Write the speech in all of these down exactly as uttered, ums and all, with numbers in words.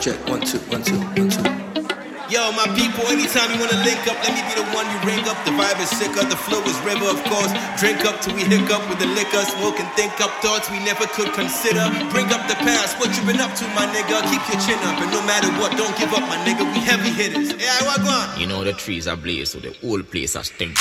check, one, two, one, two, one, two. Yo, my people, anytime you wanna link up, let me be the one you ring up. The vibe is sicker, the flow is river, of course. Drink up till we hiccup with the liquor. Smoke and think up thoughts we never could consider. Bring up the past, what you been up to, my nigga? Keep your chin up, and no matter what, don't give up, my nigga. We heavy hitters. Yeah, what going? You know the trees are blazed, so the whole place is stink.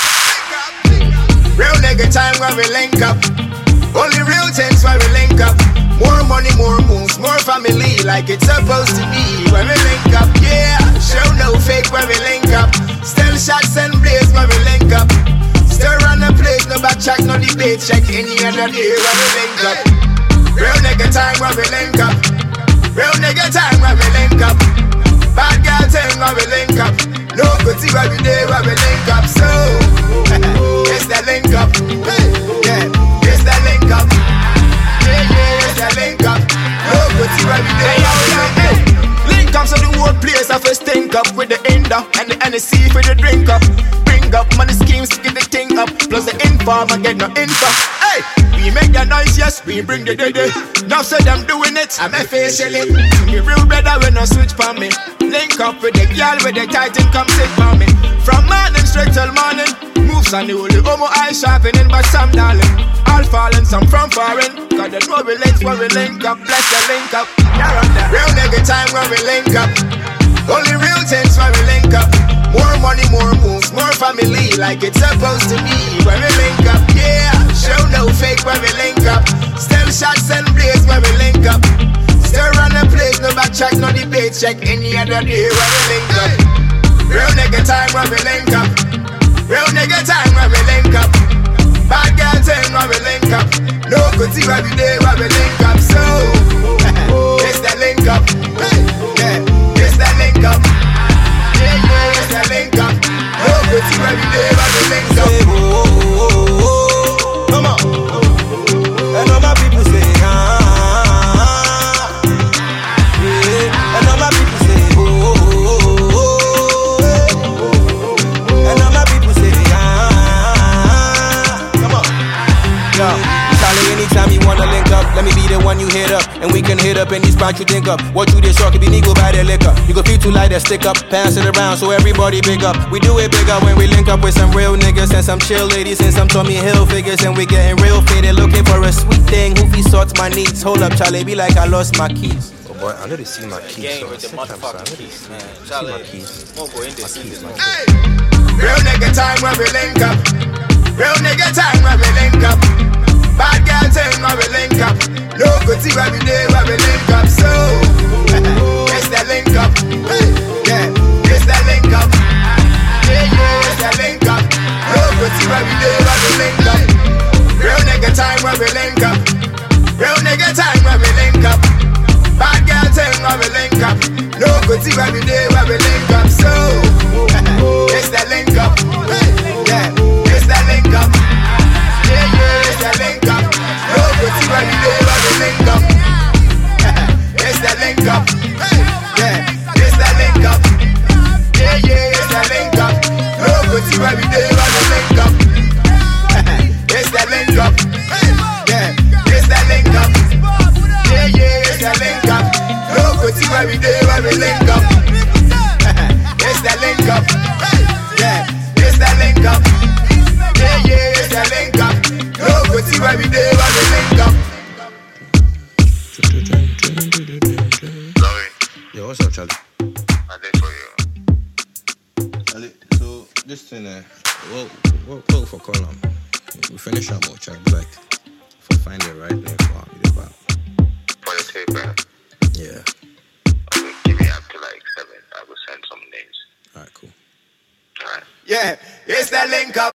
Real nigga time when we link up. Only real things when we link up. More money, more moves, more family, like it's supposed to be when we link up. Yeah, show no fake when we link up. Still shots and blaze when we link up. Stir on the place, no back check, no debate. Check any other day when we link up. Real nigga time when we link up. Real nigga time when we link up. Bad girl thing when we link up. No good see every day when we link up. So, it's the link up. Yeah, it's the link up. Yeah, yeah, it's the link up. No good see every day when we link up. Link up so the whole place I first stink up with the Indo and the N S C for the drink up. Bring up money schemes to get the thing up. Plus the inform and get no info. Hey, we make the noise, yes, we bring the day day. Now say them doing it, I'm officially. Me real brother when no switch for me. Link up with the girl with the titan come sit for me. From morning straight till morning. Moves on the holy homo eye sharpening but some darling. All falling, some from foreign. Cause they know we links when we link up. Bless the link up. Real nigga time when we link up. Only real things when we link up. More money, more moves, more family, like it's supposed to be when we link up. Yeah, show no fake when we link up. Still shots and blaze when we link up. Stir on the place, no back check, no debate. Check any other day when we link up. Real nigga time when we link up. Real nigga time when we link up. Bad girl thing when we link up. No good see every day when we link up. So, it's the link up. Yeah, it's the link up. Yeah, yeah, it's the link up. No good see every day when we link up. Come on. And all my people say, ah. Yeah. And all my people say, oh. And all my people say, ah. Come on. Yo, Charlie, anytime you wanna link up, let me be the one you hit up. And we can hit up any spot you think up. What you this short, can be nigga by the liquor. You can feel too light and stick up. Pass it around so everybody big up. We do it bigger when we link up with some real niggas and some chill ladies and some Tommy Hill figures. And we getting real faded, looking for a sweet thing. Who feels sorts my needs. Hold up, Charlie, be like I lost my keys. Oh boy, I know they see my keys. So with the motherfucking keys, man. Charlie, won't go in this. Hey, real nigga time when we link up. Real nigga time when we link up. Bad girl thing when we link up. No good see every day when we link up. So, it's the link up. Yeah, it's the link up. Yeah, yeah, it's the link up. No good see every day when we link up. Real nigga time when we link up. Real nigga time when we link up. Bad girl thing when we link up. No good see every day when we link up. So, it's the link up. Yeah, it's the link up. Yeah, yeah, it's the link up. No good see every day when we link up. It's the link up. Yeah, it's the link up. Yeah, yeah, it's the link up. No good see every day when we link up. It's the link up. Yeah, it's the link up. Yeah, yeah, it's the link up. No good see every day when we link up. It's the link up. Yeah, it's the link up. Yeah, yeah, it's the link up. No good see every day when we link up. Yo, what's up, Charlie? I did for you. Charlie, so this thing, uh, what, what, what for column? We finish up more, Charlie. Like, if I find it right, then for me, the back. For the tape, man. Yeah. Okay, give me up to like seven. I will send some names. Alright, cool. Alright. Yeah, it's the link up.